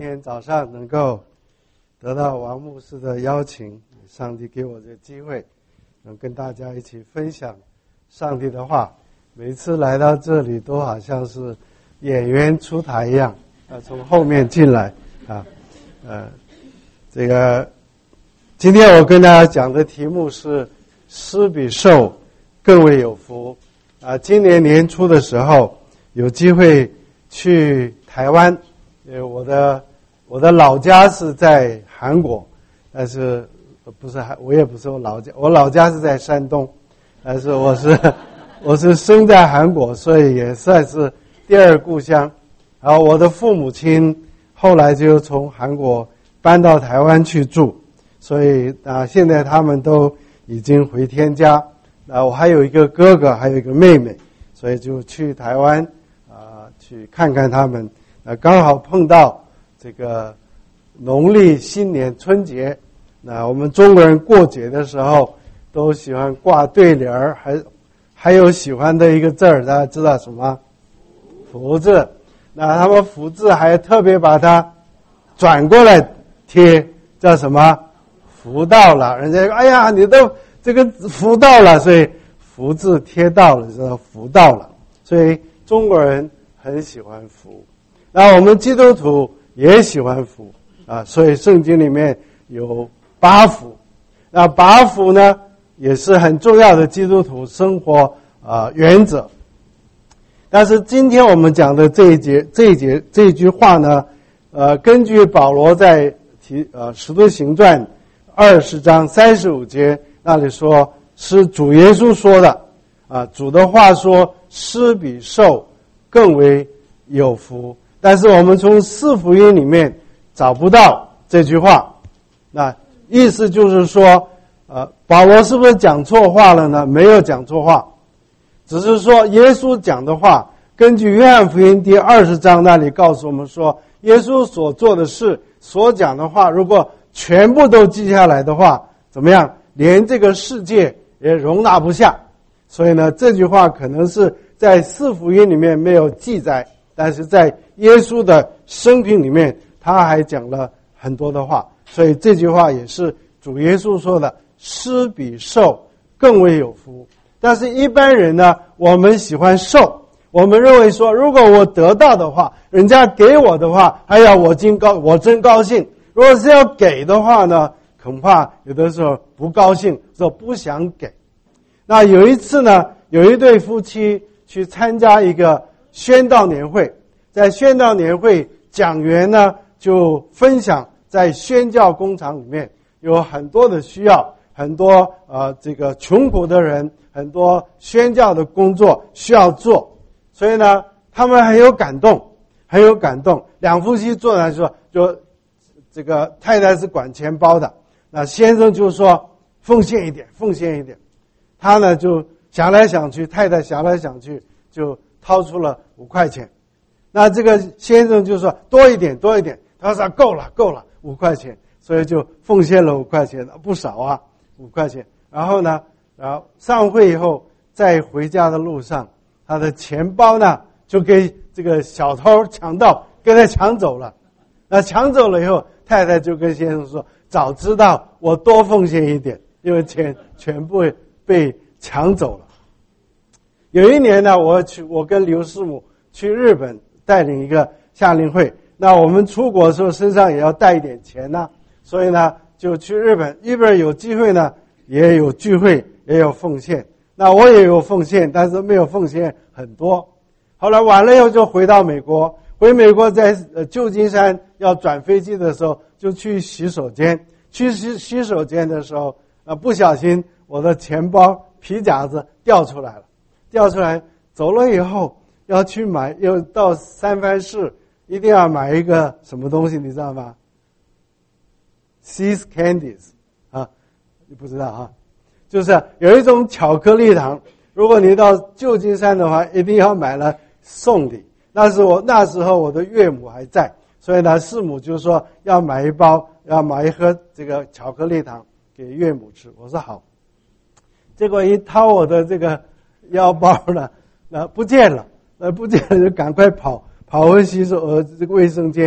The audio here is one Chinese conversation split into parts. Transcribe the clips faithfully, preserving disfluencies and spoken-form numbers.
天早上能够得到王牧师的邀请，上帝给我这个机会，能跟大家一起分享上帝的话。每次来到这里都好像是演员出台一样，啊，从后面进来啊，呃，这个今天我跟大家讲的题目是施比受更为有福啊。今年年初的时候有机会去台湾，呃，我的我的老家是在韩国，但是不是我也不是我老家，我老家是在山东，但是我是我是生在韩国，所以也算是第二故乡。然后我的父母亲后来就从韩国搬到台湾去住，所以啊，现在他们都已经回天家。啊，我还有一个哥哥，还有一个妹妹，所以就去台湾啊去看看他们。啊，刚好碰到这个农历新年春节，那我们中国人过节的时候都喜欢挂对联儿，还还有喜欢的一个字儿，大家知道什么？福字。那他们福字还特别把它转过来贴，叫什么？福到了。人家说哎呀，你都这个福到了，所以福字贴到了，叫福到了。所以中国人很喜欢福。那我们基督徒也喜欢福啊，所以圣经里面有八福。那八福呢，也是很重要的基督徒生活啊原则。但是今天我们讲的这一节这一节这一句话呢，呃，根据保罗在提呃使徒行传二十章三十五节那里说，是主耶稣说的啊，主的话说，施比受更为有福。但是我们从四福音里面找不到这句话，那意思就是说，呃，保罗是不是讲错话了呢？没有讲错话，只是说耶稣讲的话，根据约翰福音第二十章那里告诉我们说，耶稣所做的事、所讲的话，如果全部都记下来的话，怎么样？连这个世界也容纳不下。所以呢，这句话可能是在四福音里面没有记载，但是在耶稣的生平里面，他还讲了很多的话，所以这句话也是主耶稣说的，施比受更为有福。但是一般人呢，我们喜欢受，我们认为说，如果我得到的话，人家给我的话，哎呀，我真高，我真高兴。如果是要给的话呢，恐怕有的时候不高兴，说不想给。那有一次呢，有一对夫妻去参加一个宣道年会，在宣道年会讲员呢就分享，在宣教工厂里面有很多的需要，很多呃这个穷苦的人，很多宣教的工作需要做，所以呢他们很有感动，很有感动。两夫妻坐在说，就这个太太是管钱包的，那先生就说奉献一点，奉献一点。他呢就想来想去，太太想来想去，就掏出了五块钱。那这个先生就说多一点，多一点。他说够了，够了，五块钱，所以就奉献了五块钱，不少啊，五块钱。然后呢，然后上会以后，在回家的路上，他的钱包呢就给这个小偷抢到，给他抢走了。那抢走了以后，太太就跟先生说：“早知道我多奉献一点，因为钱全部被抢走了。”有一年呢，我去，我跟刘师母去日本带领一个夏令会。那我们出国的时候身上也要带一点钱呢，所以呢就去日本。日本有机会呢，也有聚会，也有奉献。那我也有奉献，但是没有奉献很多。后来完了以后就回到美国，回美国在呃旧金山要转飞机的时候，就去洗手间。去洗洗手间的时候，呃不小心我的钱包皮夹子掉出来了。掉出来，走了以后要去买，又到三藩市，一定要买一个什么东西，你知道吗 ？See's Candies 啊，你不知道啊？就是有一种巧克力糖，如果你到旧金山的话，一定要买了送礼。那是我那时候我的岳母还在，所以呢，师母就说要买一包，要买一盒这个巧克力糖给岳母吃。我说好，结果一掏我的这个腰包呢，那不见了，那不见了就赶快跑跑回洗手呃这个卫生间，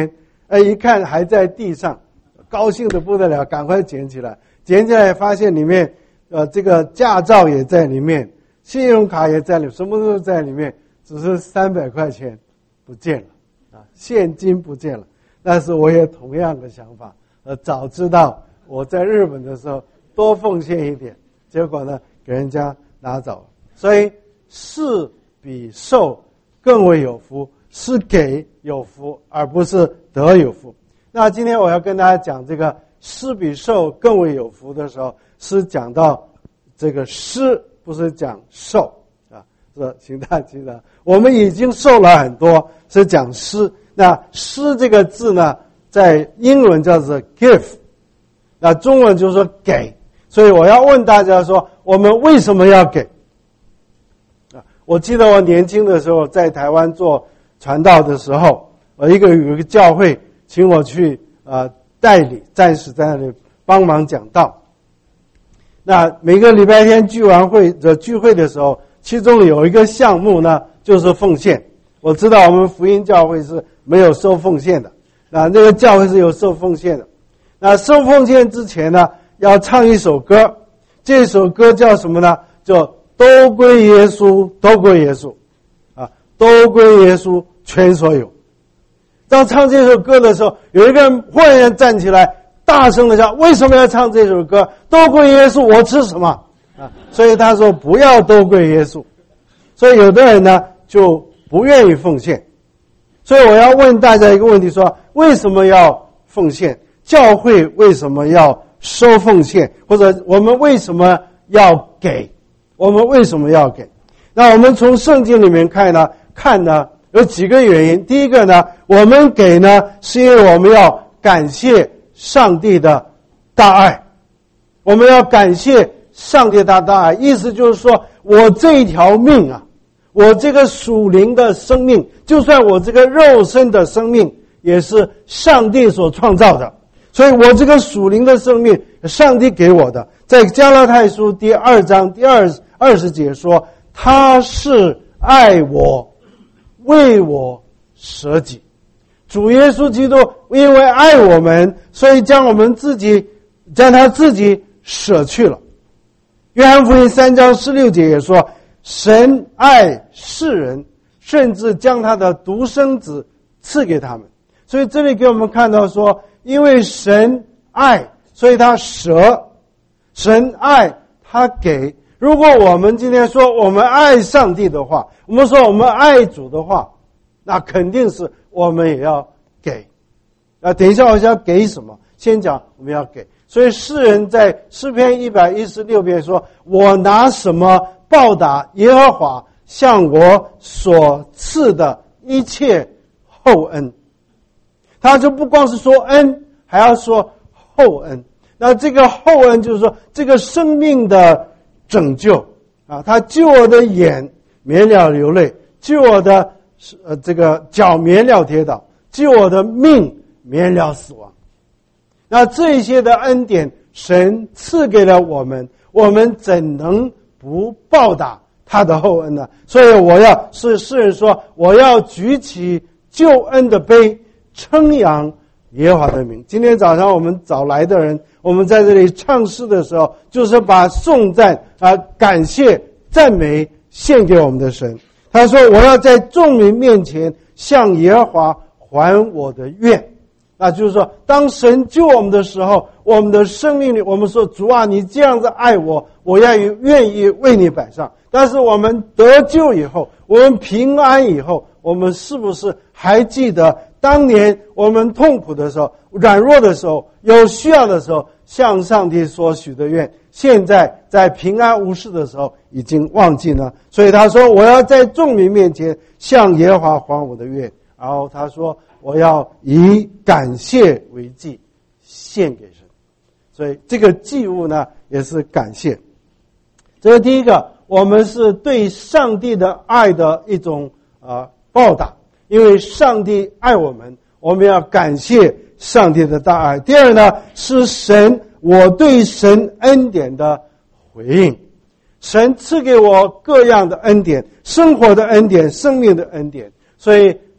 哎，一看还在地上，高兴的不得了，赶快捡起来。捡起来发现里面，呃，这个驾照也在里面，信用卡也在里面，什么都在里面，只是三百块钱不见了啊，现金不见了。但是我也同样的想法，呃，早知道我在日本的时候多奉献一点，结果呢给人家拿走了。所以施比受更为有福，是给有福，而不是得有福。那今天我要跟大家讲这个施比受更为有福的时候，是讲到这个施，不是讲受啊。是，请大家记得，我们已经受了很多，是讲施。那施这个字呢，在英文叫做 give， 那中文就是说给。所以我要问大家说，我们为什么要给？啊，我记得我年轻的时候在台湾做传道的时候，我一个有一个教会请我去呃代理，暂时在那里帮忙讲道。那每个礼拜天聚完会的聚会的时候，其中有一个项目呢，就是奉献。我知道我们福音教会是没有收奉献的，那那个教会是有收奉献的。那收奉献之前呢，要唱一首歌，这首歌叫什么呢？叫都归耶稣，都归耶稣，啊，都归耶稣全所有。当唱这首歌的时候，有一个人忽然间站起来，大声的叫：为什么要唱这首歌？都归耶稣，我吃什么？啊，所以他说不要都归耶稣。所以有的人呢就不愿意奉献。所以我要问大家一个问题，说为什么要奉献？教会为什么要收奉献？或者我们为什么要给？我们为什么要给？那我们从圣经里面看呢，看呢有几个原因。第一个呢，我们给呢是因为我们要感谢上帝的大爱，我们要感谢上帝的大爱，意思就是说，我这一条命啊，我这个属灵的生命，就算我这个肉身的生命也是上帝所创造的，所以我这个属灵的生命上帝给我的。在加拉太书第二章第二二十节说，他是爱我，为我舍己。主耶稣基督因为爱我们，所以将我们自己将他自己舍去了。约翰福音三章十六节也说，神爱世人，甚至将他的独生子赐给他们。所以这里给我们看到说，因为神爱，所以他舍，神爱他给。如果我们今天说我们爱上帝的话，我们说我们爱主的话，那肯定是我们也要给。啊，等一下我想给什么，先讲我们要给。所以诗人在诗篇一百一十六篇说，我拿什么报答耶和华向我所赐的一切厚恩？他就不光是说恩，还要说厚恩。那这个厚恩就是说，这个生命的拯救啊，他救我的眼免了流泪，救我的呃这个脚免了跌倒，救我的命免了死亡。那这些的恩典，神赐给了我们，我们怎能不报答他的厚恩呢？所以我要是诗人说，我要举起救恩的杯，称扬耶和华的名。今天早上我们早来的人，我们在这里唱诗的时候，就是把颂赞啊、感谢、赞美献给我们的神。他说，我要在众民面前向耶和华还我的愿。那就是说，当神救我们的时候，我们的生命里，我们说，主啊，你这样子爱我，我要愿意为你摆上。但是我们得救以后，我们平安以后，我们是不是还记得当年我们痛苦的时候、软弱的时候、有需要的时候，向上帝所许的愿，现在在平安无事的时候已经忘记呢？所以他说，我要在众民面前向耶和华还我的愿。然后他说，我要以感谢为祭献给神。所以这个祭物呢，也是感谢。这是第一个，我们是对上帝的爱的一种呃报答，因为上帝爱我们，我们要感谢上帝的大爱。第二呢，是神我对神恩典的回应。神赐给我各样的恩典，生活的恩典，生命的恩典，所以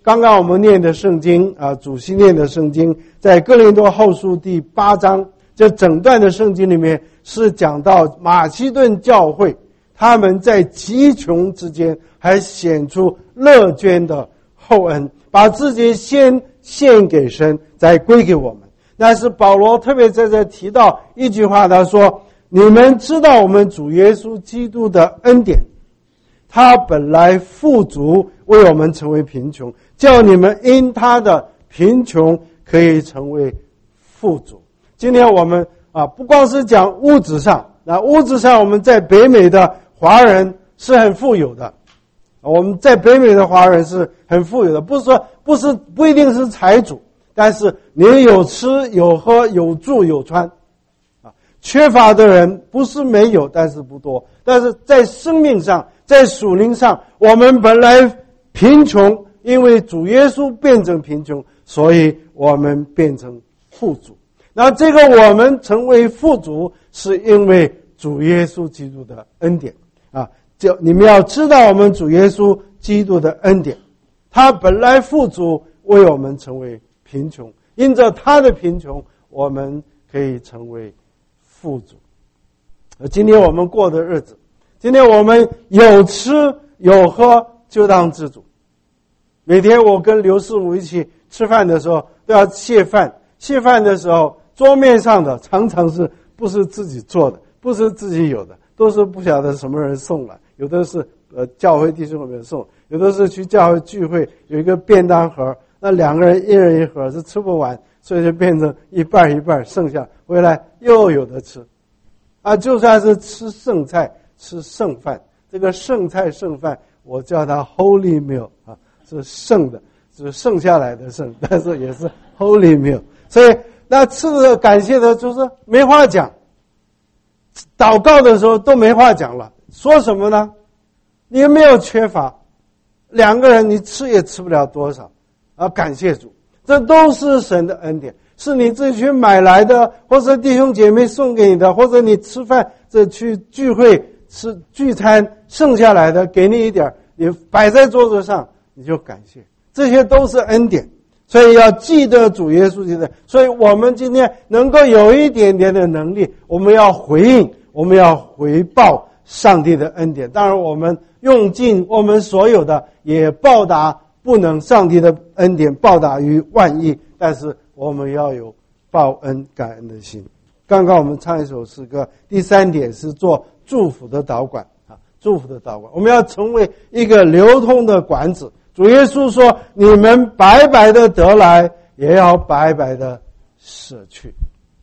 刚刚我们念的圣经啊，主席念的圣经，在哥林多后书第八章，这整段的圣经里面是讲到马其顿教会他们在极穷之间还显出乐捐的厚恩，把自己先献给神，再归给我们。但是保罗特别在这提到一句话，他说：你们知道我们主耶稣基督的恩典，他本来富足，为我们成为贫穷，叫你们因他的贫穷可以成为富足。今天我们啊，不光是讲物质上，那物质上我们在北美的华人是很富有的，我们在北美的华人是很富有的，不是说不是不一定是财主，但是你有吃有喝有住有穿啊，缺乏的人不是没有，但是不多。但是在生命上，在属灵上，我们本来贫穷，因为主耶稣变成贫穷，所以我们变成富足。那这个我们成为富足，是因为主耶稣基督的恩典啊！就你们要知道，我们主耶稣基督的恩典，他本来富足，为我们成为贫穷，因着他的贫穷，我们可以成为富足。今天我们过的日子，今天我们有吃有喝，就当知足。每天我跟刘师傅一起吃饭的时候，都要谢饭。谢饭的时候，桌面上的常常是不是自己做的，不是自己有的，都是不晓得什么人送来。有的是呃教会弟兄们送，有的是去教会聚会有一个便当盒，那两个人一人一盒是吃不完，所以就变成一半一半，剩下回来又有的吃。啊，就算是吃剩菜吃剩饭，这个剩菜剩饭我叫它 Holy Meal 啊，是剩的，是剩下来的剩，但是也是 Holy Meal。所以那吃的感谢的就是没话讲，祷告的时候都没话讲了，说什么呢？你没有缺乏，两个人你吃也吃不了多少啊！感谢主，这都是神的恩典，是你自己去买来的，或者弟兄姐妹送给你的，或者你吃饭这去聚会吃聚餐剩下来的，给你一点，你摆在桌子上，你就感谢，这些都是恩典。所以要记得主耶稣基督，所以我们今天能够有一点点的能力，我们要回应，我们要回报上帝的恩典。当然我们用尽我们所有的，也报答不能上帝的恩典报答于万亿，但是我们要有报恩感恩的心。刚刚我们唱一首诗歌，第三点是做祝福的导管啊，祝福的导管，我们要成为一个流通的管子。主耶稣说，你们白白的得来，也要白白的舍去。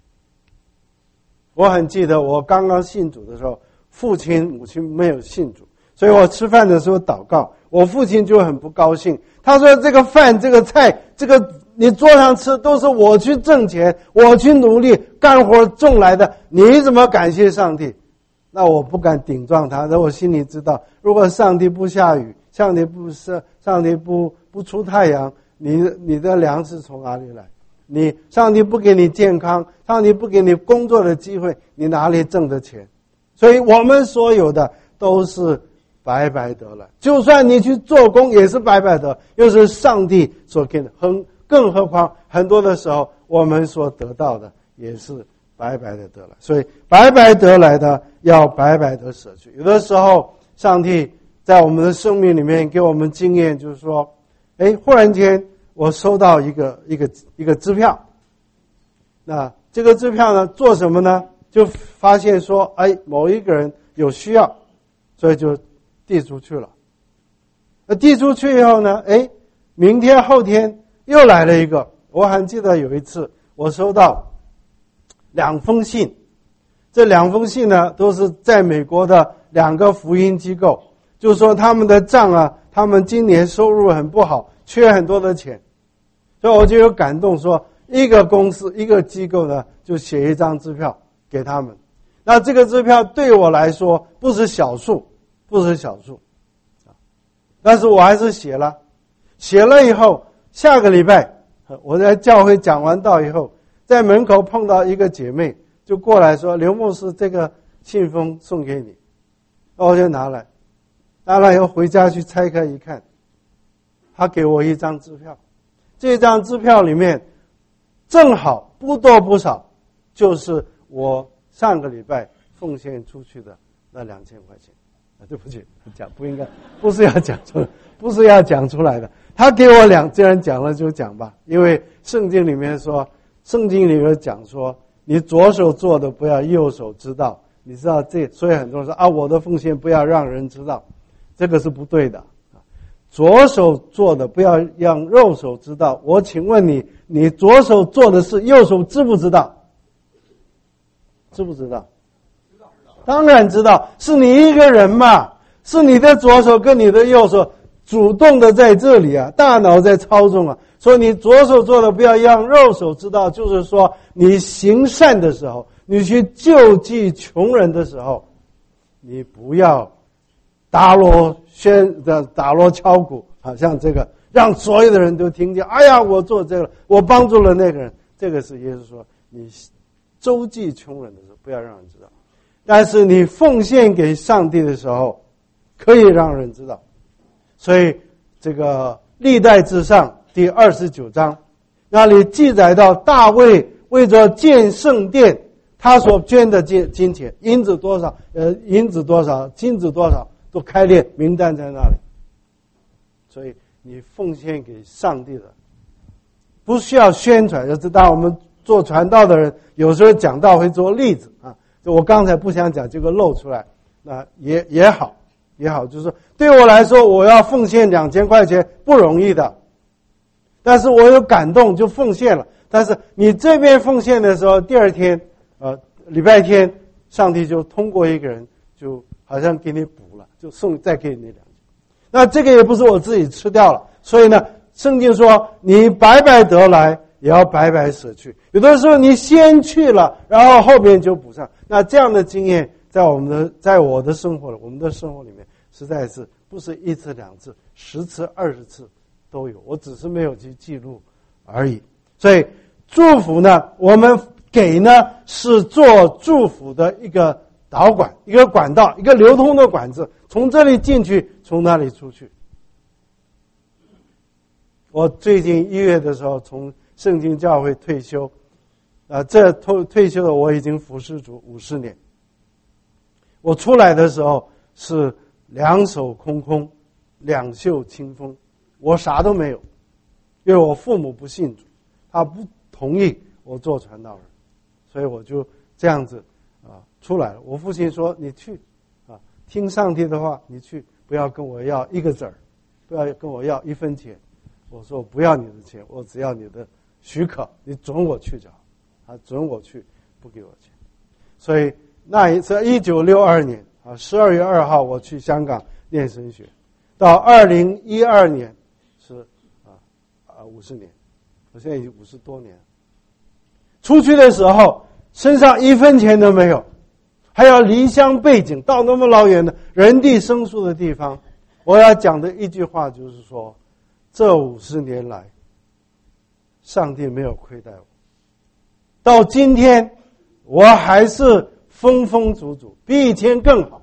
我很记得我刚刚信主的时候，父亲母亲没有信主，所以我吃饭的时候祷告，我父亲就很不高兴，他说这个饭这个菜这个你桌上吃都是我去挣钱，我去努力干活挣来的，你怎么感谢上帝？那我不敢顶撞他，但我心里知道，如果上帝不下雨，上帝不是上帝不不出太阳，你你的粮食从哪里来？你上帝不给你健康，上帝不给你工作的机会，你哪里挣的钱？所以我们所有的都是白白得来，就算你去做工也是白白得，又是上帝所给的，更更何况很多的时候我们所得到的也是白白的得来。所以白白得来的要白白的舍去。有的时候上帝在我们的生命里面给我们经验，就是说，哎，忽然间我收到一个一个一个支票，那这个支票呢做什么呢？就发现说，哎，某一个人有需要，所以就递出去了。那递出去以后呢，哎，明天后天又来了一个。我还记得有一次我收到两封信，这两封信呢都是在美国的两个福音机构，就是说他们的账啊，他们今年收入很不好，缺很多的钱，所以我就有感动说，一个公司一个机构呢就写一张支票给他们。那这个支票对我来说不是小数，不是小数，但是我还是写了。写了以后，下个礼拜我在教会讲完道以后，在门口碰到一个姐妹，就过来说，刘牧师，这个信封送给你。我就拿来，拿来以后回家去拆开一看， 他给我一张支票，这张支票里面正好不多不少，就是我上个礼拜奉献出去的那两千块钱。啊，对不起，讲不应该，不是要讲出来，不是要讲出来的。他给我两，既然讲了就讲吧，因为圣经里面说，圣经里面讲说，你左手做的不要右手知道，你知道这，所以很多人说啊，我的奉献不要让人知道，这个是不对的。左手做的不要让右手知道。我请问你，你左手做的事，右手知不知道？知不知道？当然知道，是你一个人嘛，是你的左手跟你的右手主动的在这里啊，大脑在操纵啊。所以你左手做的不要让右手知道，就是说你行善的时候，你去救济穷人的时候，你不要打锣宣的打锣敲鼓，好像这个让所有的人都听见。哎呀，我做这个，我帮助了那个人。这个是耶稣说，你周济穷人的时候，不要让人知道。但是你奉献给上帝的时候，可以让人知道。所以这个历代志上第二十九章那里记载到大卫为着建圣殿，他所捐的金金钱，银子多少，呃，银子多少，金子多少，都开列名单在那里。所以你奉献给上帝的，不需要宣传。就知道我们做传道的人，有时候讲道会做例子啊。就我刚才不想讲，这个露出来，那也也好，也好，就是说对我来说，我要奉献两千块钱不容易的，但是我有感动就奉献了。但是你这边奉献的时候，第二天，呃，礼拜天，上帝就通过一个人，就好像给你补了，就送再给你两千。那这个也不是我自己吃掉了，所以呢，圣经说你白白得来，也要白白舍去。有的时候你先去了，然后后边就补上。那这样的经验在我们的在我的生活我们的生活里面实在是不是一次两次，十次二十次都有，我只是没有去记录而已。所以祝福呢，我们给呢是做祝福的一个导管，一个管道，一个流通的管子，从这里进去，从那里出去。我最近一月的时候从圣经教会退休，啊，这退退休的我已经服侍主五十年。我出来的时候是两手空空，两袖清风，我啥都没有，因为我父母不信主，他不同意我做传道人，所以我就这样子啊出来了。我父亲说：“你去啊，听上帝的话，你去，不要跟我要一个子儿，不要跟我要一分钱。”我说：“我不要你的钱，我只要你的许可，你准我去就好。”他准我去，不给我钱。所以那一次一九六二年啊十二月二号我去香港念神学，到二零一二年是啊啊五十年，我现在已经五十多年。出去的时候身上一分钱都没有，还要离乡背井到那么老远的人地生疏的地方。我要讲的一句话就是说，这五十年来，上帝没有亏待我。到今天，我还是丰丰足足，比以前更好。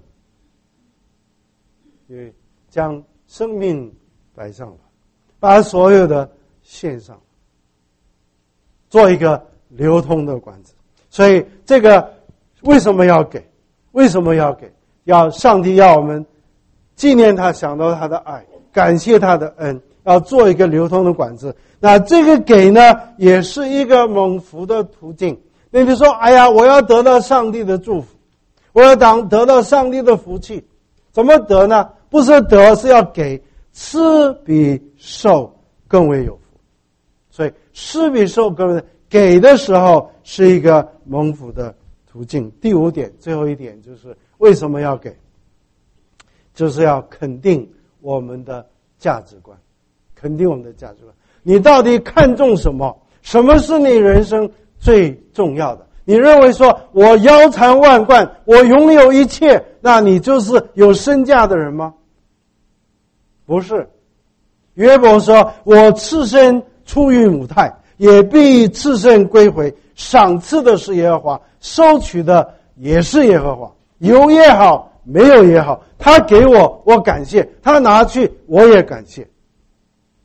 因为将生命摆上了，把所有的献上，做一个流通的管子。所以这个为什么要给？为什么要给？要上帝要我们纪念他，想到他的爱，感谢他的恩，要做一个流通的管子。那这个给呢，也是一个蒙福的途径。那你说，哎呀，我要得到上帝的祝福，我要当得到上帝的福气，怎么得呢？不是得，是要给。施比受更为有福。所以施比受更为，给的时候是一个蒙福的途径。第五点，最后一点就是为什么要给？就是要肯定我们的价值观，肯定我们的价值观。你到底看重什么？什么是你人生最重要的？你认为说我腰缠万贯，我拥有一切，那你就是有身价的人吗？不是。约伯说，我赤身出于母胎，也必赤身归回，赏赐的是耶和华，收取的也是耶和华，有也好，没有也好，他给我我感谢，他拿去我也感谢。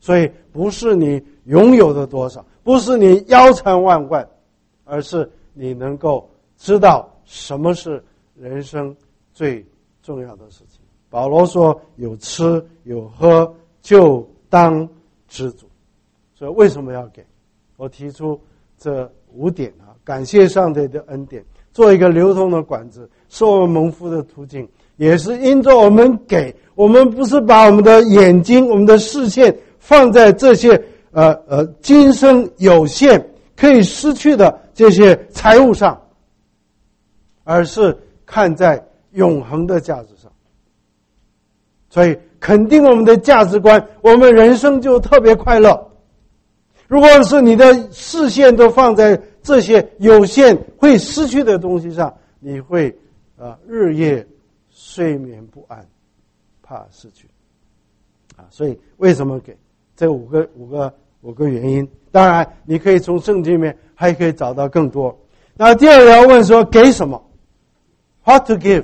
所以不是你拥有的多少，不是你腰缠万贯，而是你能够知道什么是人生最重要的事情。保罗说有吃有喝就当知足。所以为什么要给？我提出这五点啊，感谢上帝的恩典，做一个流通的管子，是我们蒙福的途径，也是因着我们给，我们不是把我们的眼睛、我们的视线放在这些呃呃今生有限可以失去的这些财物上，而是看在永恒的价值上。所以肯定我们的价值观，我们人生就特别快乐。如果是你的视线都放在这些有限会失去的东西上，你会呃日夜睡眠不安，怕失去啊。所以为什么给？这五个五个五个原因。当然你可以从圣经里面还可以找到更多。那第二个要问说给什么 ？What to give？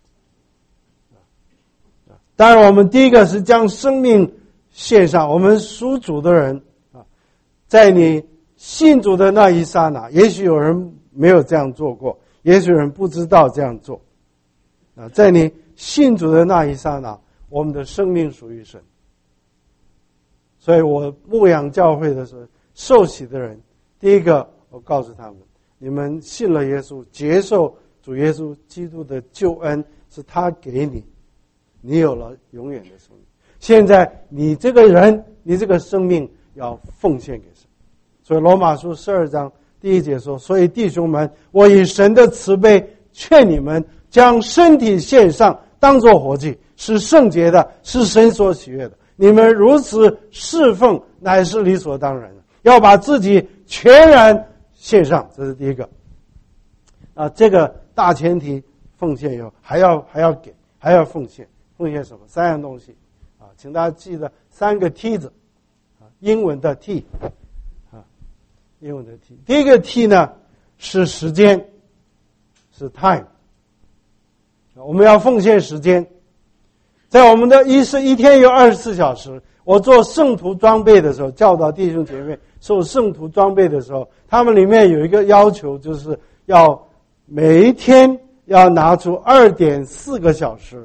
当然我们第一个是将生命献上。我们属主的人啊，在你信主的那一刹那，也许有人没有这样做过，也许有人不知道这样做啊。在你信主的那一刹那，我们的生命属于神。所以我牧养教会的时候，受洗的人，第一个我告诉他们，你们信了耶稣，接受主耶稣基督的救恩，是他给你，你有了永远的生命。现在你这个人，你这个生命要奉献给神。所以罗马书十二章第一节说，所以弟兄们，我以神的慈悲劝你们，将身体献上，当作活祭，是圣洁的，是神所喜悦的。你们如此侍奉，乃是理所当然的。要把自己全然献上，这是第一个。啊，这个大前提奉献以后，还要还要给，还要奉献。奉献什么？三样东西啊，请大家记得三个 T 字啊，英文的 T 啊，英文的 T。第一个 T 呢是时间，是 time。我们要奉献时间。在我们的一是一天有二十四小时，我做圣徒装备的时候，教导弟兄姐妹受圣徒装备的时候，他们里面有一个要求，就是要每一天要拿出二点四个小时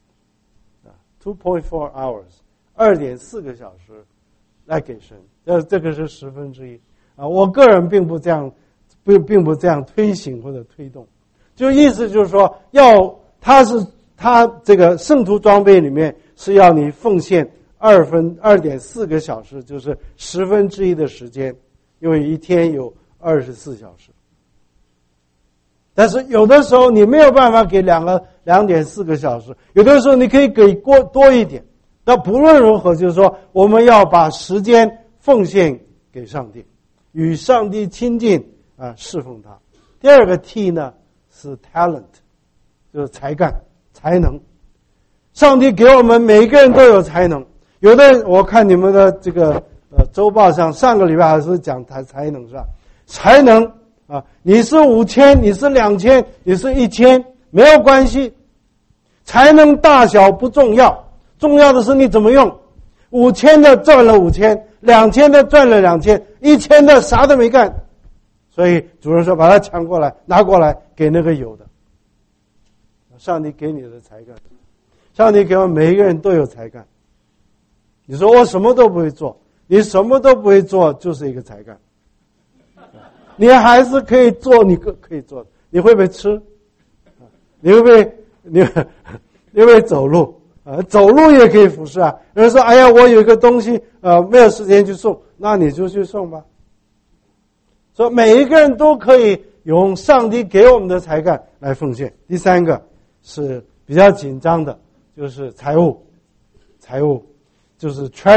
two point four hours 二点四个小时来给神。这这个是十分之一啊。我个人并不这样并并不这样推行或者推动，就意思就是说，要他是他这个圣徒装备里面是要你奉献二分二点四个小时，就是十分之一的时间，因为一天有二十四小时。但是有的时候你没有办法给两个两点四个小时，有的时候你可以给多多一点。那不论如何，就是说我们要把时间奉献给上帝，与上帝亲近啊，侍奉他。第二个 T 呢是 talent， 就是才干。才能，上帝给我们每一个人都有才能。有的我看你们的这个呃周报上，上个礼拜还是讲才才能是吧？才能啊，你是五千，你是两千，你是一千，没有关系。才能大小不重要，重要的是你怎么用。五千的赚了五千，两千的赚了两千，一千的啥都没干。所以主任说把它抢过来，拿过来给那个有的。上帝给你的才干，上帝给我们每一个人都有才干。你说我什么都不会做，你什么都不会做就是一个才干。你还是可以做，你可可以做的。你会不会吃？你会不会你你会不会走路啊？走路也可以服侍啊。有人说：“哎呀，我有一个东西呃没有时间去送，那你就去送吧。”所以每一个人都可以用上帝给我们的才干来奉献。第三个是比较紧张的，就是财务，财务就是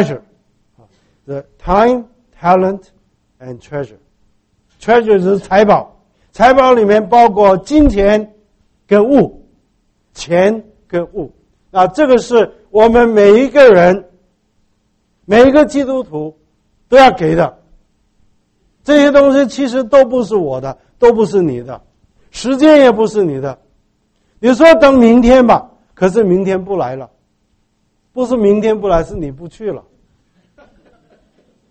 treasure，the time, talent and treasure。treasure 是财宝，财宝里面包括金钱跟物，钱跟物。啊，这个是我们每一个人，每一个基督徒都要给的。这些东西其实都不是我的，都不是你的，时间也不是你的。你说等明天吧，可是明天不来了，不是明天不来，是你不去了。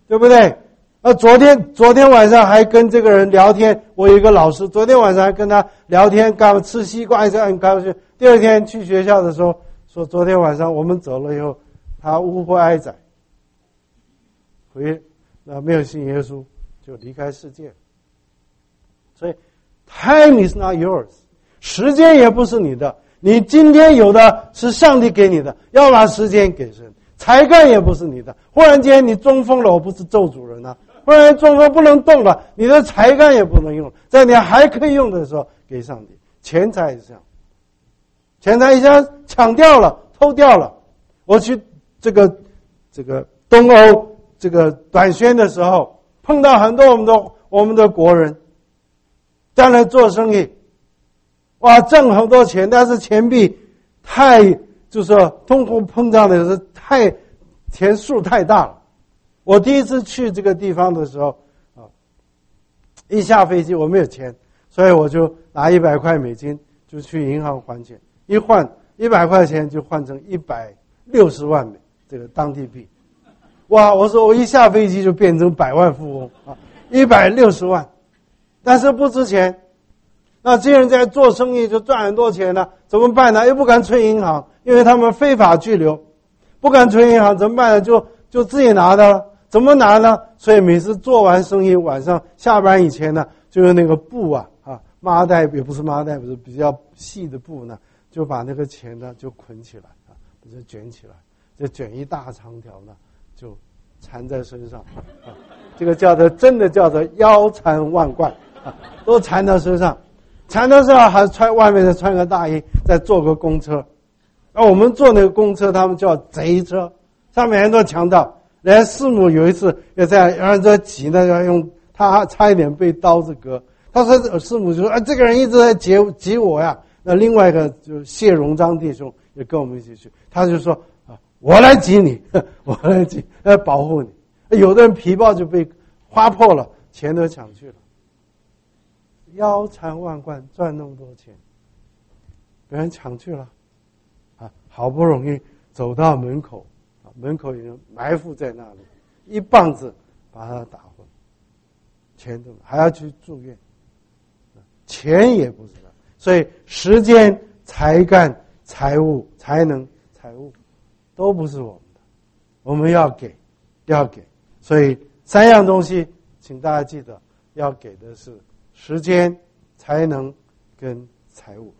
对不对？啊，昨天昨天晚上还跟这个人聊天，我有一个老师，昨天晚上还跟他聊天，刚吃西瓜，一直很高兴。第二天去学校的时候，说昨天晚上我们走了以后，他呜呼哀哉，回那没有信耶稣，就离开世界。所以 time is not yours， 时间也不是你的，你今天有的是上帝给你的，要把时间给神。才干也不是你的，忽然间你中风了，我不是咒主人啊，忽然中风不能动了，你的才干也不能用，在你还可以用的时候给上帝。钱财也是这样，钱财一下抢掉了，偷掉了。我去这个这个东欧这个短宣的时候，碰到很多我们的我们的国人在那做生意，哇，挣很多钱，但是钱币太就是说通货膨胀的是太钱数太大了。我第一次去这个地方的时候啊，一下飞机我没有钱，所以我就拿一百块美金就去银行还钱，一换一百块钱就换成一百六十万美这个当地币。哇！我说我一下飞机就变成百万富翁啊，一百六十万，但是不值钱。那这些人在做生意就赚很多钱呢，怎么办呢？又不敢催银行，因为他们非法拘留，不敢催银行，怎么办呢？就就自己拿的了。怎么拿呢？所以每次做完生意，晚上下班以前呢，就用那个布啊啊，麻袋也不是麻袋，不是比较细的布呢，就把那个钱呢就捆起来啊，就卷起来，就卷一大长条呢，就缠在身上啊。这个叫做真的叫做腰缠万贯啊，都缠到身上。缠到身上还穿外面再穿个大衣，再坐个公车。而我们坐那个公车，他们叫贼车，上面很多强盗。连师母有一次也在让这挤呢，要用他差一点被刀子割。他说师母就说：“啊，这个人一直在挤挤我呀。”那另外一个就是谢荣章弟兄也跟我们一起去，他就说：“啊，我来挤你，我来挤，来保护你。”有的人皮包就被划破了，钱都抢去了。腰缠万贯赚那么多钱，被人抢去了，啊，好不容易走到门口，啊，门口有人埋伏在那里，一棒子把他打昏，钱都还要去住院，钱也不是的，所以时间、才干、财物、才能、财物都不是我们的，我们要给，要给，所以三样东西，请大家记得，要给的是时间、才能跟财物。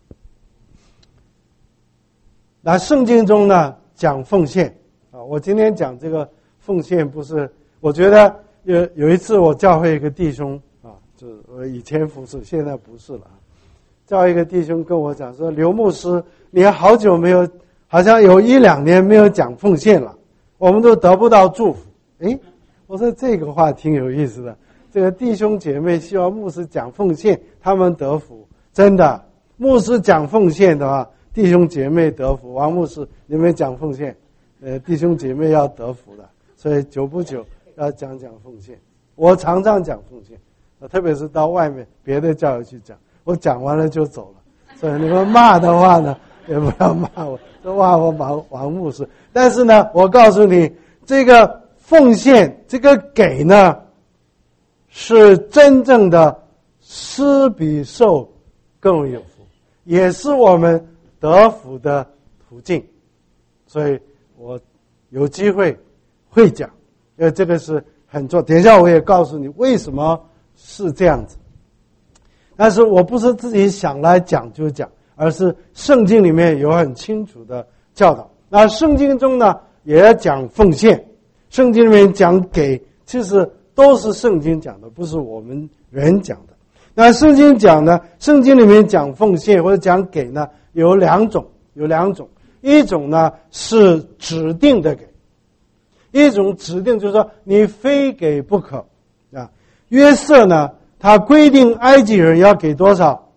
那圣经中呢讲奉献啊，我今天讲这个奉献不是，我觉得有有一次我教会一个弟兄啊，就是我以前服侍，现在不是了。教一个弟兄跟我讲说，刘牧师，你好久没有，好像有一两年没有讲奉献了，我们都得不到祝福。诶，我说这个话挺有意思的。这个弟兄姐妹希望牧师讲奉献，他们得福，真的。牧师讲奉献的话，弟兄姐妹得福。王牧师，你们讲奉献，呃，弟兄姐妹要得福的，所以久不久要讲讲奉献。我常常讲奉献，特别是到外面别的教会去讲，我讲完了就走了。所以你们骂的话呢，也不要骂我，都骂我王王牧师。但是呢，我告诉你，这个奉献，这个给呢，是真正的施比受更有福，也是我们得福的途径。所以我有机会会讲，因为这个是很重要。等一下我也告诉你为什么是这样子。但是我不是自己想来讲就讲，而是圣经里面有很清楚的教导。那圣经中呢也讲奉献，圣经里面讲给，其实都是圣经讲的，不是我们人讲的。那圣经讲呢，圣经里面讲奉献或者讲给呢，有两种，有两种。一种呢是指定的给，一种指定就是说你非给不可啊。约瑟呢，他规定埃及人要给多少？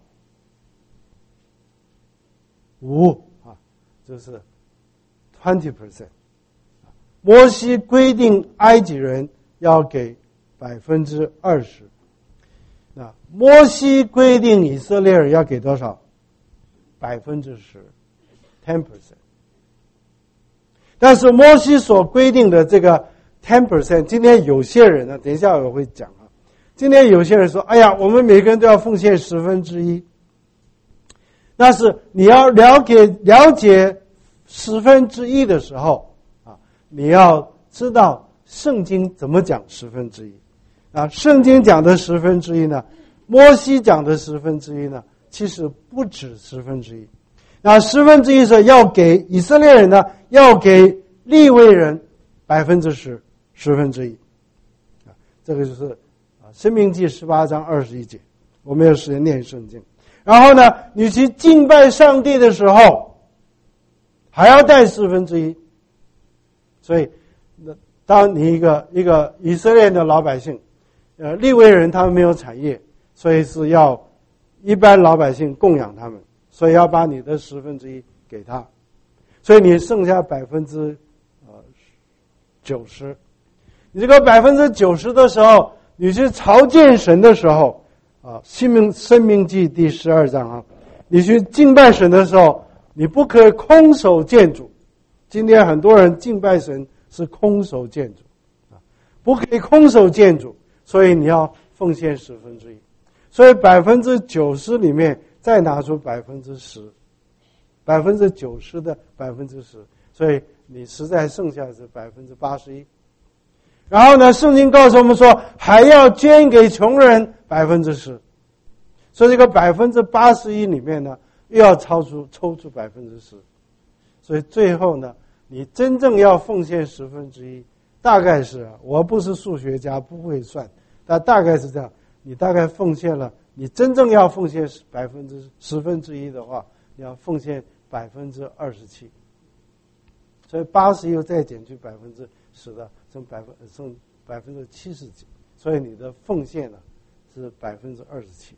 五啊，就是二十 percent。摩西规定埃及人要给百分之二十，那摩西规定以色列人要给多少？百分之十 ，ten percent。但是摩西所规定的这个 ten percent。今天有些人呢，等一下我会讲啊。今天有些人说：“哎呀，我们每个人都要奉献十分之一。”但是你要了解了解十分之一的时候啊，你要知道圣经怎么讲十分之一啊。圣经讲的十分之一呢，摩西讲的十分之一呢，其实不止十分之一。那十分之一是要给以色列人呢，要给利未人百分之十，十分之一。啊，这个就是啊，申命记十八章二十一节，我没有时间念圣经。然后呢，你去敬拜上帝的时候，还要带十分之一。所以，当你一个一个以色列的老百姓，呃，利未人他们没有产业，所以是要一般老百姓供养他们，所以要把你的十分之一给他，所以你剩下百分之呃九十。你这个百分之九十的时候，你去朝见神的时候。啊，申命申命记第十二章啊，你去敬拜神的时候，你不可以空手见主。今天很多人敬拜神是空手见主，啊，不可以空手见主，所以你要奉献十分之一。所以百分之九十里面再拿出百分之十，百分之九十的百分之十，所以你实在剩下是百分之八十一。然后呢，圣经告诉我们说，还要捐给穷人百分之十，所以这个百分之八十一里面呢，又要超出抽出百分之十，所以最后呢，你真正要奉献十分之一，大概是我不是数学家，不会算，但大概是这样，你大概奉献了，你真正要奉献百分之十分之一的话，你要奉献百分之二十七，所以八十又再减去百分之十的。剩百分剩百分之七十几，所以你的奉献呢是百分之二十七，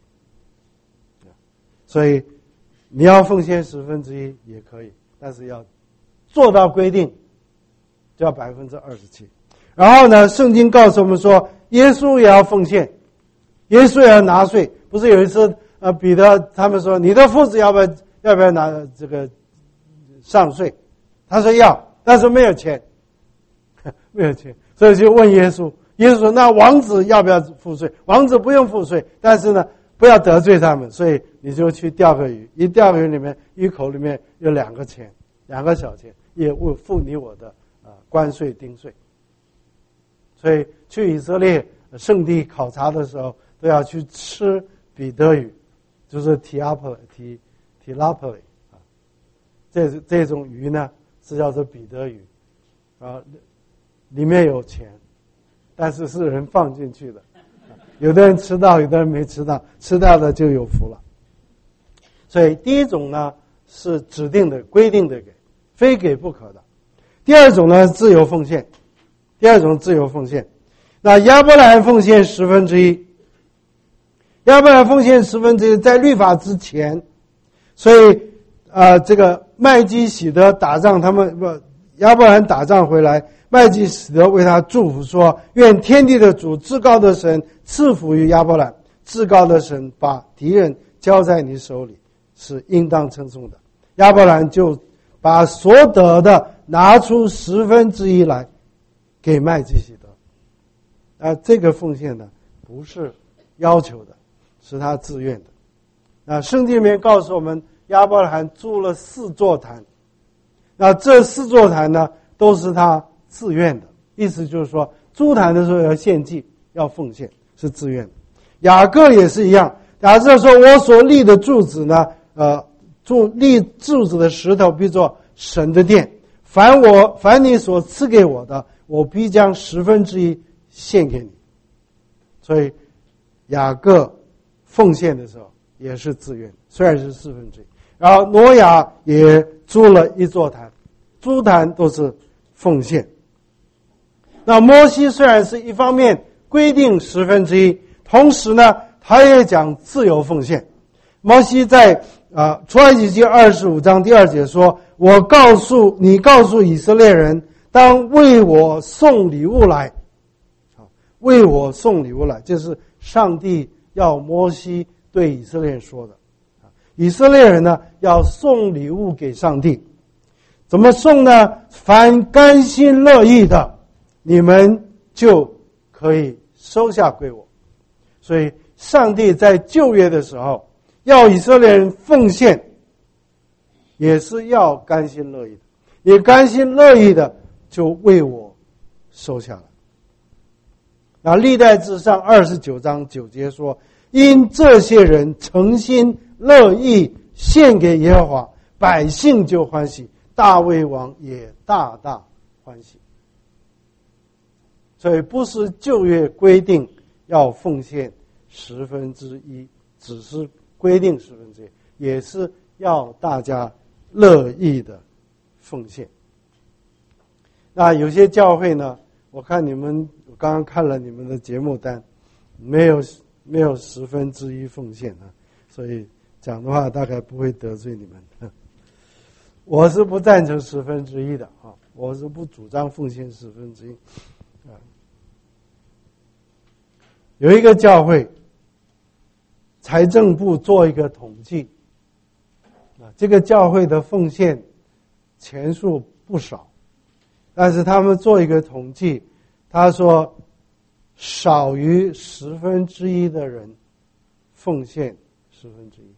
所以你要奉献十分之一也可以，但是要做到规定，就要百分之二十七。然后呢，圣经告诉我们说，耶稣也要奉献，耶稣也要拿税。不是有一次呃，彼得他们说你的父子要不要要不要拿这个上税？他说要，但是没有钱。没有钱，所以就问耶稣。耶稣说：“那王子要不要付税？王子不用付税，但是呢，不要得罪他们。所以你就去钓个鱼，一钓个鱼里面，鱼口里面有两个钱，两个小钱，也会付你我的啊、呃、关税丁税。所以去以色列圣地考察的时候，都要去吃彼得鱼，就是 tiapoli t tilapoli 啊，这这种鱼呢是叫做彼得鱼啊。”里面有钱，但是是人放进去的，有的人吃到，有的人没吃到，吃到的就有福了。所以第一种呢是指定的、规定的给，非给不可的。第二种呢自由奉献，第二种自由奉献。那亚伯兰奉献十分之一，亚伯兰奉献十分之一，在律法之前，所以啊、呃，这个麦基洗德打仗，他们不亚伯兰打仗回来。麦基洗德为他祝福说：“愿天地的主、至高的神赐福于亚伯兰，至高的神把敌人交在你手里，是应当称颂的。”亚伯兰就把所得的拿出十分之一来给麦基洗德。啊，这个奉献呢不是要求的，是他自愿的。那圣经里面告诉我们，亚伯兰筑了四座坛，那这四座坛呢都是他自愿的，意思就是说，筑坛的时候要献祭，要奉献，是自愿的。雅各也是一样，假设说我所立的柱子呢，呃，柱立柱子的石头必作神的殿，凡我凡你所赐给我的，我必将十分之一献给你。所以雅各奉献的时候也是自愿，虽然是四分之一。然后挪亚也筑了一座坛，筑坛都是奉献。那摩西虽然是一方面规定十分之一，同时呢，他也讲自由奉献。摩西在啊、呃、出埃及记二十五章第二节说：“我告诉你，告诉以色列人，当为我送礼物来。”为我送礼物来，这是上帝要摩西对以色列人说的。以色列人呢，要送礼物给上帝。怎么送呢？凡甘心乐意的， 你们就可以收下归我。所以上帝在旧约的时候要以色列人奉献，也是要甘心乐意的，也甘心乐意的就为我收下来。那历代志上二十九章九节说，因这些人诚心乐意献给耶和华，百姓就欢喜，大卫王也大大欢喜。所以不是旧约规定要奉献十分之一，只是规定十分之一，也是要大家乐意的奉献。那有些教会呢，我看你们，我刚刚看了你们的节目单，没有没有十分之一奉献啊，所以讲的话大概不会得罪你们。我是不赞成十分之一的啊，我是不主张奉献十分之一啊。有一个教会，财政部做一个统计啊，这个教会的奉献钱数不少，但是他们做一个统计，他说少于十分之一的人奉献十分之一。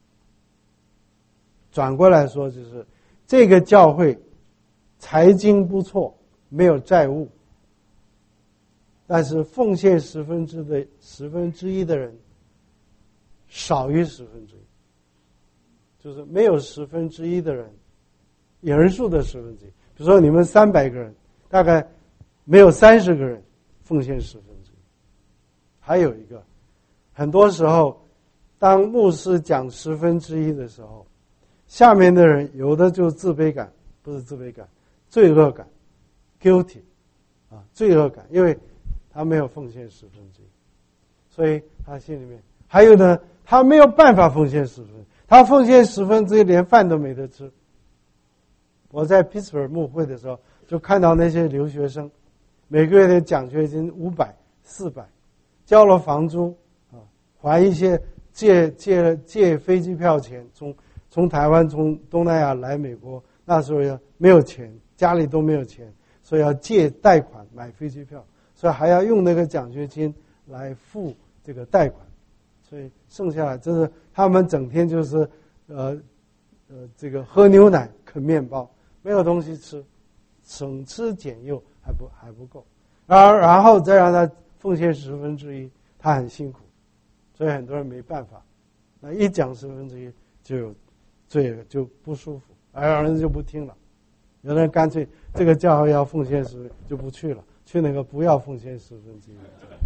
转过来说，就是这个教会财经不错，没有债务，但是奉献十分之的十分之一的人少于十分之一，就是没有十分之一的人，人数的十分之一。比如说你们三百个人，大概没有三十个人奉献十分之一。还有一个，很多时候当牧师讲十分之一的时候，下面的人有的就自卑感，不是自卑感，罪恶感 guilty 啊，罪恶感，因为他没有奉献十分之一，所以他心里面还有呢，他没有办法奉献十分，他奉献十分之一连饭都没得吃。我在匹兹堡牧会的时候，就看到那些留学生，每个月的奖学金五百、四百，交了房租啊，还一些借借借飞机票钱，从从台湾从东南亚来美国，那时候要没有钱，家里都没有钱，所以要借贷款买飞机票，所以还要用那个奖学金来付这个贷款，所以剩下来真是他们整天就是呃呃这个喝牛奶啃面包，没有东西吃，省吃俭用还不还不够，然然后再让他奉献十分之一，他很辛苦，所以很多人没办法，那一讲十分之一就有罪恶，就不舒服，而有人就不听了，有人干脆这个教会要奉献十就不去了，去那个不要奉献十分之一。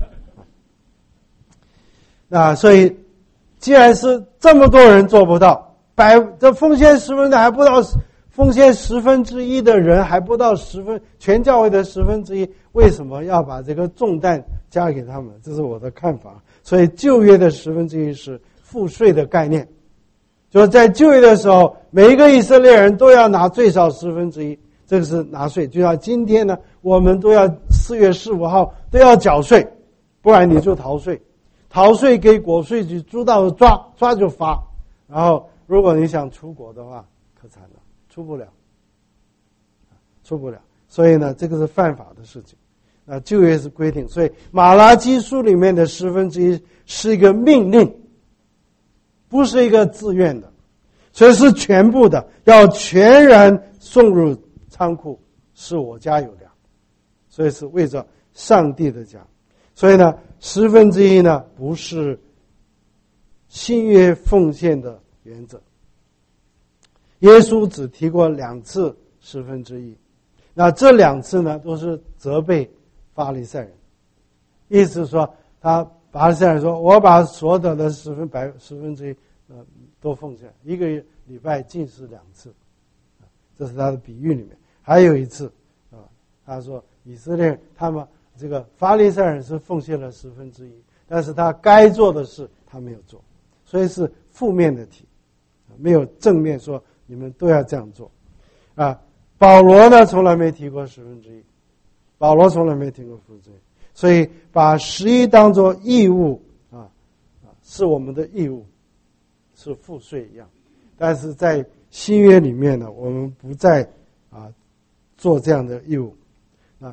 那所以既然是这么多人做不到，百这奉献十分的还不到，奉献十分之一的人还不到十分，全教会的十分之一，为什么要把这个重担加给他们？这是我的看法。所以旧约的十分之一是赋税的概念，就是在旧约的时候，每一个以色列人都要拿最少十分之一，这个是拿税。就像今天呢，我们都要四月十五号都要缴税，不然你就逃税。逃税给国税局知道抓抓就罚，然后如果你想出国的话，可惨了，出不了，出不了。所以呢，这个是犯法的事情。那旧约是规定，所以马拉基书里面的十分之一是一个命令，不是一个自愿的，所以是全部的，要全然送入仓库，使我家有粮。所以是为着上帝的家。所以呢，十分之一呢不是新约奉献的原则。耶稣只提过两次十分之一，那这两次呢都是责备法利赛人，意思说他法利赛人说，我把所得的十分百十分之一呃都奉献，一个礼拜禁食两次，这是他的比喻里面。还有一次啊，他说以色列他们这个法利赛人是奉献了十分之一，但是他该做的事他没有做，所以是负面的题，没有正面说你们都要这样做啊。保罗呢从来没提过十分之一，保罗从来没提过十分之一，所以把十一当作义务啊啊是我们的义务，是赋税一样。但是在新约里面呢，我们不再啊做这样的义务啊。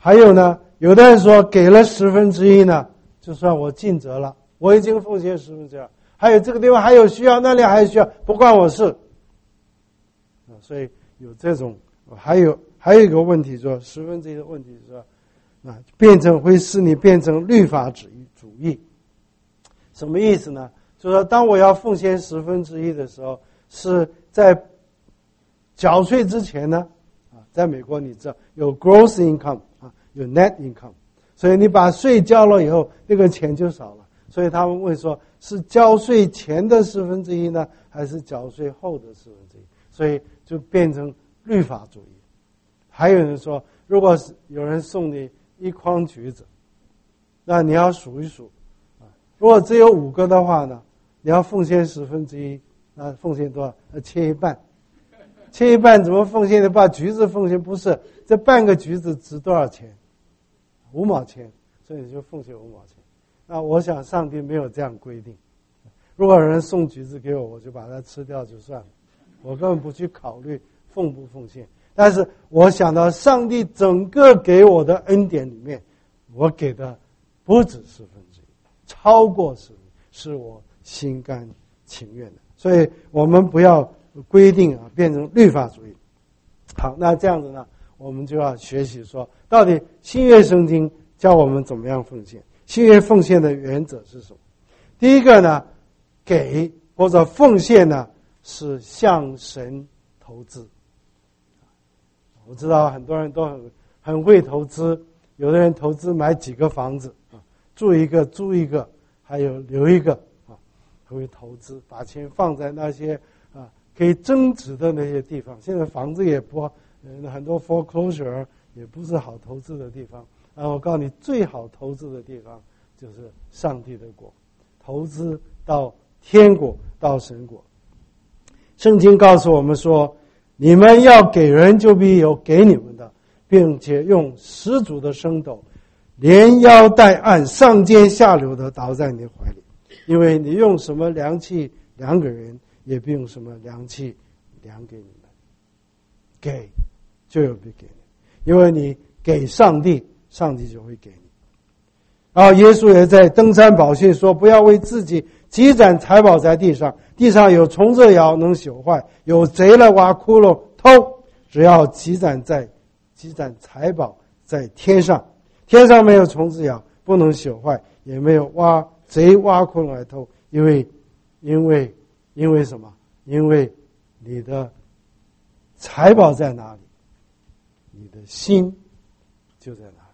还有呢，有的人说给了十分之一呢，就算我尽责了，我已经奉献十分之一。还有这个地方还有需要，那里还有需要，不关我事。所以有这种，还有还有一个问题说，十分之一的问题是说，啊，变成会使你变成律法主义主义。什么意思呢？就是说，当我要奉献十分之一的时候，是在缴税之前呢，啊，在美国你知道有 gross income 啊，有 net income， 所以你把税交了以后，那个钱就少了。所以他们问说，是交税前的十分之一呢，还是缴税后的十分之一？所以就变成律法主义。还有人说，如果是有人送你一筐橘子，那你要数一数，啊，如果只有五个的话呢，你要奉献十分之一，那奉献多少？要切一半，切一半怎么奉献的？把橘子奉献？不是，这半个橘子值多少钱？五毛钱，所以你就奉献五毛钱。那我想上帝没有这样规定，如果有人送橘子给我，我就把它吃掉就算了，我根本不去考虑奉不奉献。但是我想到上帝整个给我的恩典里面，我给的不止十分之一，超过十分，是我心甘情愿的。所以我们不要规定啊，变成律法主义。好，那这样子呢，我们就要学习说，到底新约圣经教我们怎么样奉献？新约奉献的原则是什么？第一个呢，给或者奉献呢，是向神投资。我知道很多人都很很会投资，有的人投资买几个房子啊，住一个租一个，还有留一个啊，会投资，把钱放在那些啊可以增值的那些地方。现在房子也不呃很多 foreclosure 也不是好投资的地方。然后我告诉你，最好投资的地方就是上帝的国，投资到天国，到神国。圣经告诉我们说，你们要给人，就必有给你们的，并且用十足的升斗，连腰带按，上尖下流的倒在你的怀里，因为你用什么量器量给人，也必用什么量器量给你们。给就有必给你，因为你给上帝，上帝就会给你。然后耶稣也在登山宝训说，不要为自己积攒财宝在地上，地上有虫子咬能朽坏，有贼来挖窟窿偷，只要积攒在积攒财宝在天上，天上没有虫子咬，不能朽坏，也没有挖贼挖窟窿来偷，因为因为因为什么？因为你的财宝在哪里，你的心就在哪里。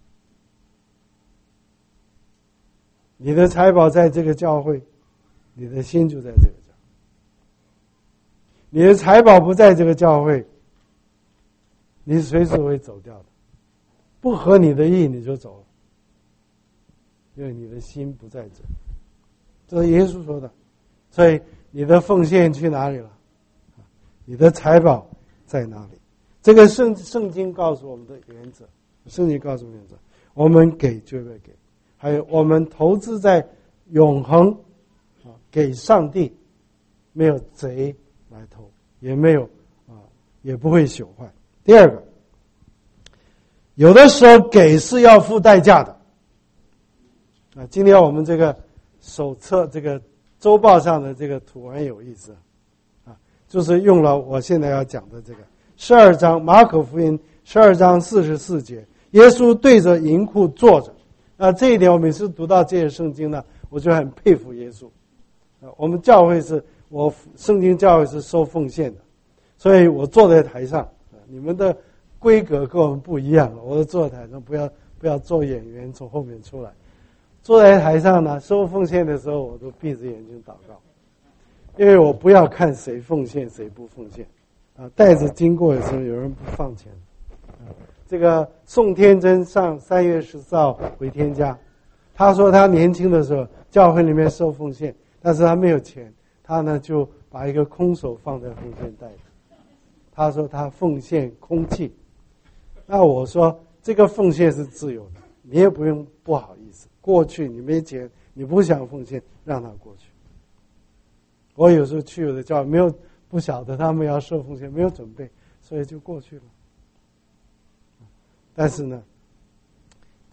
你的财宝在这个教会，你的心就在这个教会。你的财宝不在这个教会，你随时会走掉的，不合你的意你就走了，因为你的心不在这。这是耶稣说的。所以你的奉献去哪里了？你的财宝在哪里？这个圣圣经告诉我们的原则，圣经告诉我们原则，我们给就会给。还有我们投资在永恒啊，给上帝，没有贼来偷，也没有啊，也不会朽坏。第二个，有的时候给是要付代价的啊。今天我们这个手册这个周报上的这个图很有意思啊，就是用了我现在要讲的这个十二章马可福音十二章四十四节，耶稣对着银库坐着。那这一点我每次读到这些圣经呢，我就很佩服耶稣。我们教会是我圣经教会是收奉献的，所以我坐在台上，你们的规格跟我们不一样，我坐在台上，不要不要做演员从后面出来。坐在台上呢，收奉献的时候我都闭着眼睛祷告，因为我不要看谁奉献谁不奉献啊。带着经过的时候有人不放钱。这个宋天真上三月十四号回天家，他说他年轻的时候教会里面收奉献，但是他没有钱，他呢就把一个空手放在奉献袋里。他说他奉献空气。那我说这个奉献是自由的，你也不用不好意思。过去你没钱，你不想奉献，让他过去。我有时候去有的教会没有不晓得他们要收奉献，没有准备，所以就过去了。但是呢，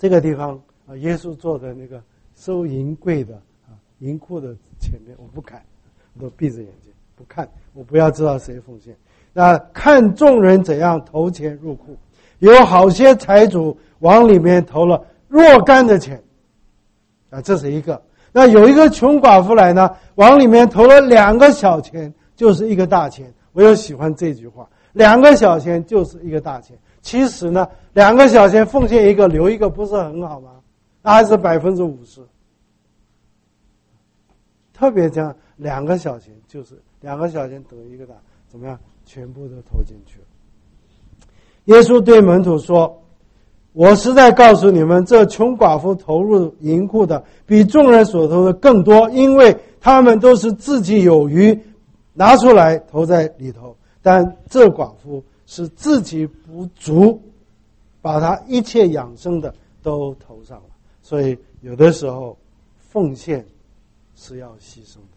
这个地方啊，耶稣坐在那个收银柜的啊银库的前面，我不看，我都闭着眼睛不看，我不要知道谁奉献。那看众人怎样投钱入库，有好些财主往里面投了若干的钱啊，这是一个。那有一个穷寡妇来呢，往里面投了两个小钱，就是一个大钱。我又喜欢这句话，两个小钱就是一个大钱。其实呢，两个小钱奉献一个留一个，不是很好吗？那还是百分之五十。特别讲两个小钱，就是两个小钱等于一个大，怎么样？全部都投进去了。耶稣对门徒说：“我实在告诉你们，这穷寡妇投入银库的，比众人所投的更多，因为他们都是自己有余，拿出来投在里头。但这寡妇是自己不足，把她一切养生的都投上了。所以有的时候奉献是要牺牲的。”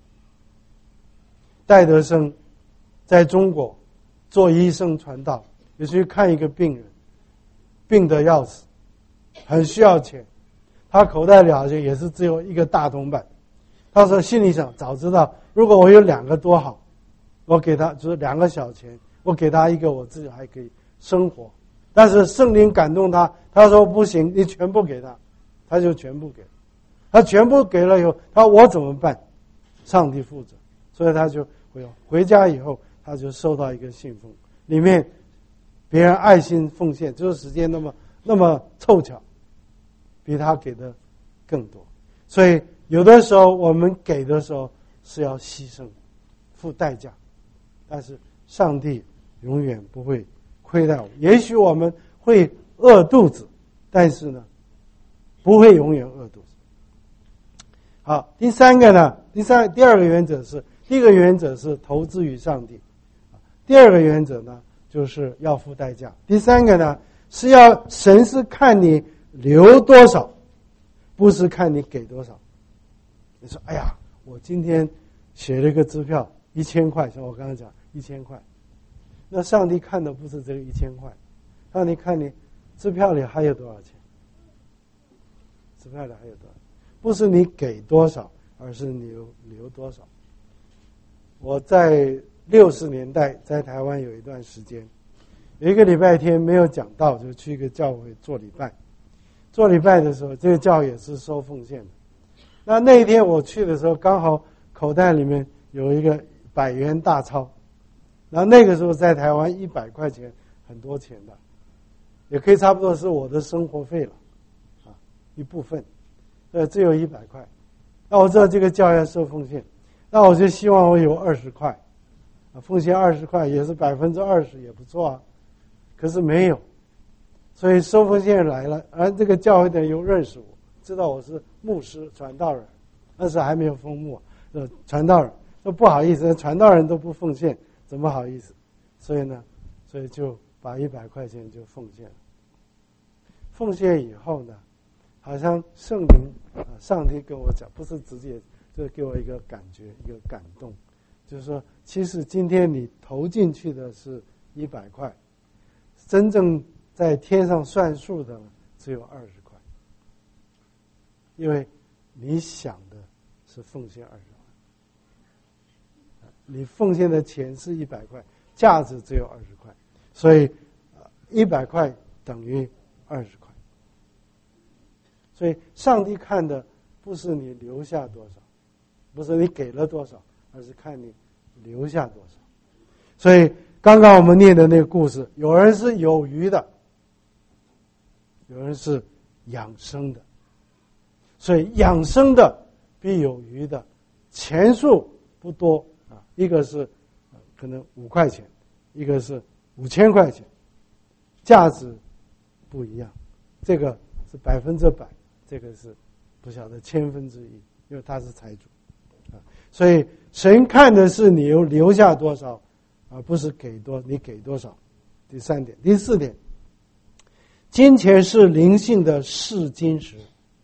戴德生在中国做医生传道，也去看一个病人，病得要死，很需要钱，他口袋里好像也是只有一个大铜板。他说心里想，早知道如果我有两个多好，我给他就是两个小钱，我给他一个，我自己还可以生活。但是圣灵感动他，他说不行，你全部给他，他就全部给了。他全部给了以后，他说我怎么办？上帝负责。所以他就回回家以后，他就收到一个信封，里面别人爱心奉献，就是时间那么那么凑巧，比他给的更多。所以有的时候我们给的时候是要牺牲付代价，但是上帝永远不会亏待我们。也许我们会饿肚子，但是呢不会永远饿肚子。好，第三个呢，第三第二个原则是，第一个原则是投资于上帝，第二个原则呢就是要付代价，第三个呢是要神是看你留多少，不是看你给多少。你说哎呀，我今天写了一个支票一千块，像我刚刚讲一千块，那上帝看的不是这个一千块，上帝看你支票里还有多少钱，支票里还有多少，不是你给多少，而是你留留多少。我在六十年代在台湾有一段时间，有一个礼拜天没有讲道，就去一个教会做礼拜。做礼拜的时候，这个教会也是收奉献的。那那一天我去的时候，刚好口袋里面有一个百元大钞，然后那个时候在台湾一百块钱很多钱的，也可以差不多是我的生活费了啊，一部分，呃，只有一百块。那我知道这个教会要收奉献，那我就希望我有二十块，啊，奉献二十块也是百分之二十，也不错啊。可是没有，所以收奉献来了，而这个教会的人又认识我，知道我是牧师传道人，那时还没有封牧，呃，传道人，说不好意思，传道人都不奉献，怎么好意思？所以呢，所以就把一百块钱就奉献了。奉献以后呢，好像圣灵啊，上帝跟我讲，不是直接，就给我一个感觉，一个感动，就是说，其实今天你投进去的是一百块，真正在天上算数的只有二十块，因为你想的是奉献二十块，你奉献的钱是一百块，价值只有二十块，所以一百块等于二十块。所以上帝看的不是你留下多少，不是你给了多少，而是看你留下多少。所以刚刚我们念的那个故事，有人是有余的，有人是养生的。所以养生的比有余的钱数不多啊，一个是可能五块钱，一个是五千块钱，价值不一样。这个是百分之百，这个是不晓得千分之一，因为他是财主啊。所以神看的是你有留下多少，而不是给多你给多少。第三点，第四点，金钱是灵性的试金石。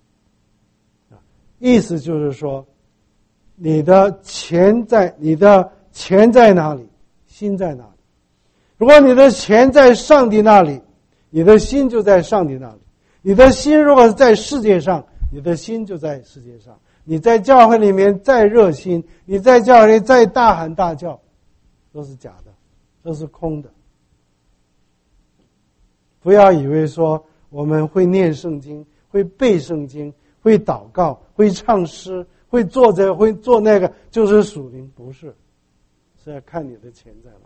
意思就是说，你的钱在你的钱在哪里，心在哪里。如果你的钱在上帝那里，你的心就在上帝那里。 你的心如果是在世界上，你的心就在世界上。你在教会里面再热心，你在教会里再大喊大叫，都是假的，都是空的。不要以为说我们会念圣经，会背圣经，会祷告，会唱诗，会做这会做那个，就是属灵，不是，是要看你的钱在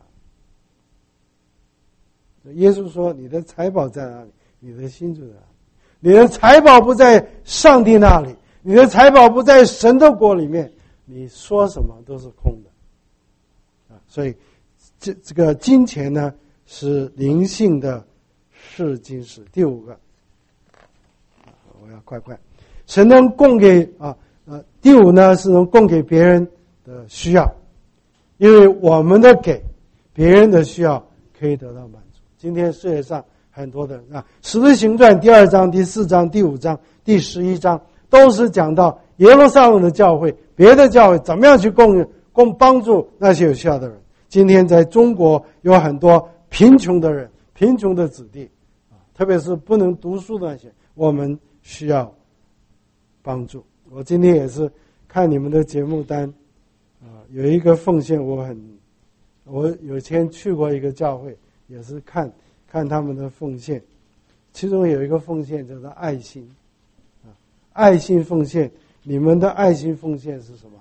哪里。耶稣说：“你的财宝在哪里，你的心就在哪里。你的财宝不在上帝那里，你的财宝不在神的国里面，你说什么都是空的。”啊，所以这这个金钱呢，是灵性的试金石。第五个，我要快快，神能供给啊呃，第五呢是能供给别人的需要，因为我们的给别人的需要可以得到满足。今天世界上很多的啊，《使徒行传》第二章、第四章、第五章、第十一章都是讲到耶路撒冷的教会、别的教会怎么样去供供帮助那些有需要的人。今天在中国有很多贫穷的人、贫穷的子弟啊，特别是不能读书的那些，我们需要帮助。我今天也是看你们的节目单啊，有一个奉献我很，我有天去过一个教会，也是看看他们的奉献，其中有一个奉献叫做爱心啊，爱心奉献。你们的爱心奉献是什么？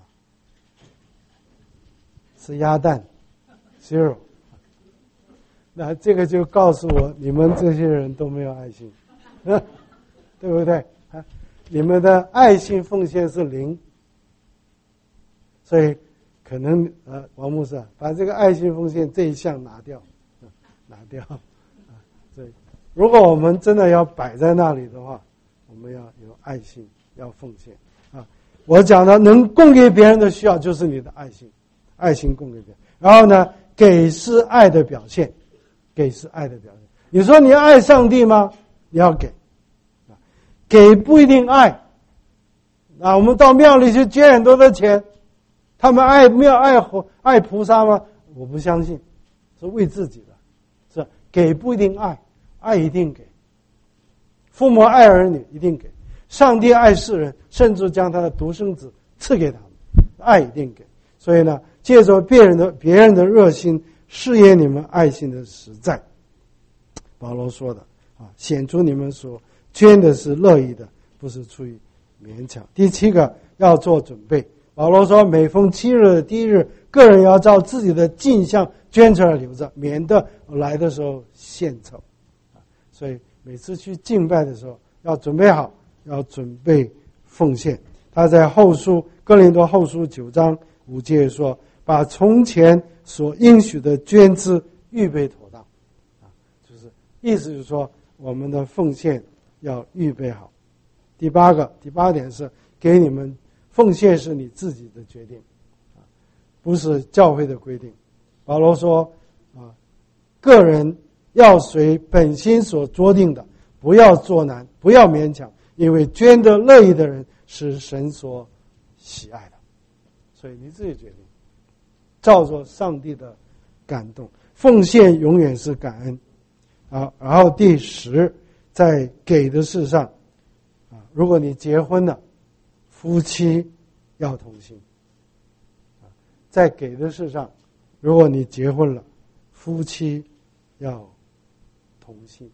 是鸭蛋 zero。 那这个就告诉我你们这些人都没有爱心，对不对啊？你们的爱心奉献是零，所以可能呃，王牧师啊，把这个爱心奉献这一项拿掉，拿掉啊。所以，如果我们真的要摆在那里的话，我们要有爱心，要奉献啊。我讲的能供给别人的需要，就是你的爱心，爱心供给别人。然后呢，给是爱的表现，给是爱的表现。你说你爱上帝吗？你要给。给不一定爱啊！我们到庙里去捐很多的钱，他们爱庙爱爱菩萨吗？我不相信，是为自己的，是给不一定爱，爱一定给。父母爱儿女一定给，上帝爱世人，甚至将他的独生子赐给他们，爱一定给。所以呢，借着别人的别人的热心，试验你们爱心的实在。保罗说的啊，显出你们所捐的是乐意的，不是出于勉强。第七个，要做准备。保罗说，每逢七日的第一日，个人要照自己的进项捐出来留着，免得来的时候献丑。所以每次去敬拜的时候要准备好，要准备奉献。他在后书哥林多后书九章五节说，把从前所应许的捐资预备妥当，就是意思就是说我们的奉献要预备好。第八个，第八点是给你们奉献是你自己的决定，不是教会的规定。保罗说啊，个人要随本心所酌定的，不要作难，不要勉强，因为捐得乐意的人是神所喜爱的。所以你自己决定，照着上帝的感动，奉献永远是感恩啊。然后第十，在给的事上啊，如果你结婚了，夫妻要同心啊。在给的事上，如果你结婚了，夫妻要同心。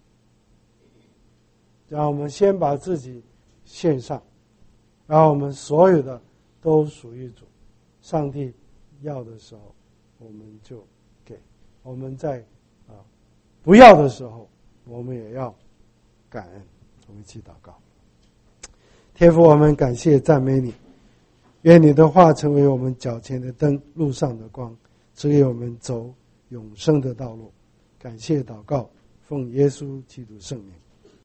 让我们先把自己献上，然后我们所有的都属于主。上帝要的时候，我们就给；我们在啊不要的时候，我们也要感恩。我们一起祷告。天父，我们感谢赞美你，愿你的话成为我们脚前的灯，路上的光，指引我们走永生的道路。感谢祷告，奉耶稣基督圣名。